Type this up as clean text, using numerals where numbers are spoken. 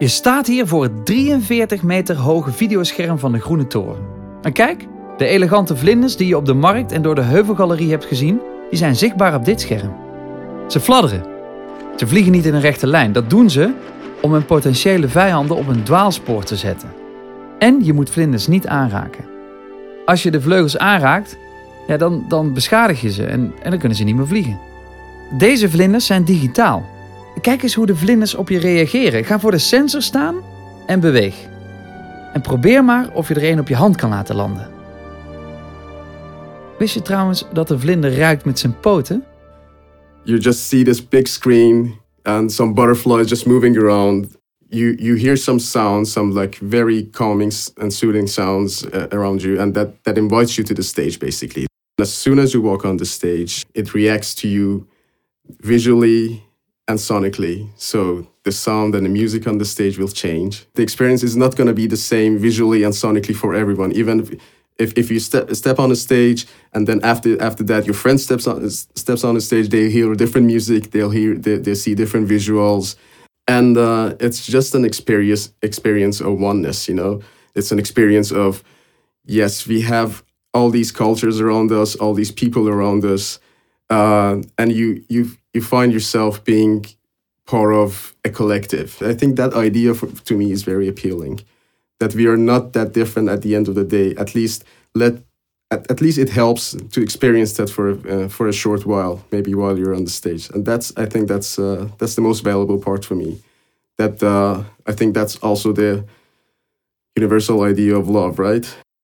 Je staat hier voor het 43 meter hoge videoscherm van de Groene Toren. En kijk, de elegante vlinders die je op de markt en door de Heuvelgalerie hebt gezien, die zijn zichtbaar op dit scherm. Ze fladderen. Ze vliegen niet in een rechte lijn. Dat doen ze om hun potentiële vijanden op een dwaalspoor te zetten. En je moet vlinders niet aanraken. Als je de vleugels aanraakt, dan beschadig je ze en dan kunnen ze niet meer vliegen. Deze vlinders zijn digitaal. Kijk eens hoe de vlinders op je reageren. Ga voor de sensor staan en beweeg. En probeer maar of je er een op je hand kan laten landen. Wist je trouwens dat een vlinder ruikt met zijn poten? You just see this big screen and some butterflies just moving around. You hear some sounds, some like very calming and soothing sounds around you, and that invites you to the stage basically. As soon as you walk on the stage, it reacts to you visually and sonically. So the sound and the music on the stage will change. The experience is not going to be the same visually and sonically for everyone. Even if you step on a stage and then after that your friend steps on the stage, they hear different music, they see different visuals, and it's just an experience of oneness. You know, it's an experience of, yes, we have all these cultures around us, all these people around us, and you find yourself being part of a collective. I think that idea to me is very appealing. That we are not that different at the end of the day. At least it helps to experience that for a short while, maybe while you're on the stage. And I think that's the most valuable part for me. I think that's also the universal idea of love, right?